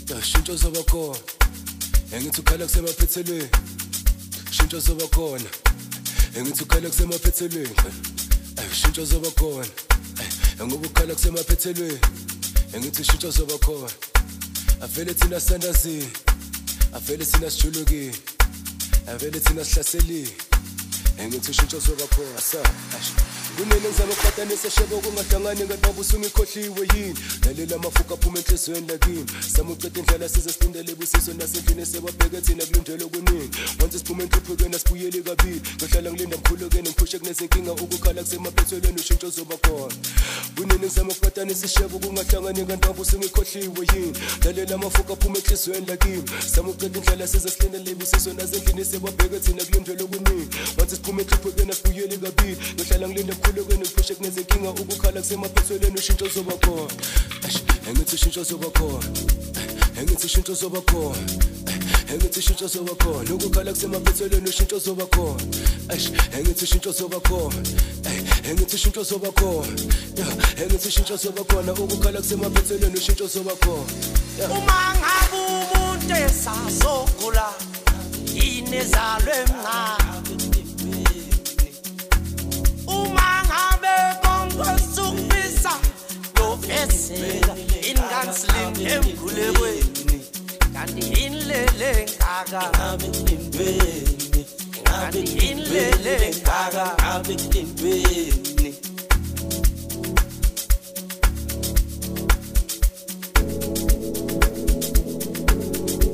Shintsho zoba khona engithi ukhala kusemaphethelweni shintsho zoba khona engithi ukhala kusemaphethelweni shintsho zoba khona ngoba ukhala kusemaphethelweni engithi shintsho zoba khona avele thina sandazini avele thina sijulukile avele thina sihlaselile engithi shintsho zoba khona sa kunene ngizama ukufatanisa shebo kungahlangani ngentombi usungikhohliwe yini lalela mafuka aphuma enhlizweni lakini sama uqeda indlela size silindele ubusiso nasendlini sebabheke thina kulindele okuningi once siphume enhluphekweni asibuyeli kabili ngihlala ngilinda mkhulukene ngiphushe kunezinkinga ukukhala kusemaphethelweni ushintsho zoba khona kunene ngizama ukufatanisa shebo kungahlangani ngentombi usungikhohliwe yini lalela mafuka aphuma enhlizweni lakini sama uqeda indlela size silindele ubusiso nasendlini sebabheke thina kulindele okuningi once siphume enhluphekweni asibuyeli kabili ngihlala ngilinda khulukene ngiphushe kunezinkinga ukukhala kusemaphethelweni ushintsho zoba khona engithi shintsho zoba khona engithi shintsho zoba khona engithi shintsho zoba khona ukukhala kusemaphethelweni ushintsho zoba khona engithi shintsho zoba khona engithi shintsho zoba khona engithi shintsho zoba khona ukukhala kusemaphethelweni ushintsho zoba khona uma ngabe umuntu esasogula inezalwe emncane Ingansling emkhulekweni kanti inlele ngaka ngabe intweni kanti inlele ngaka ngabe intweni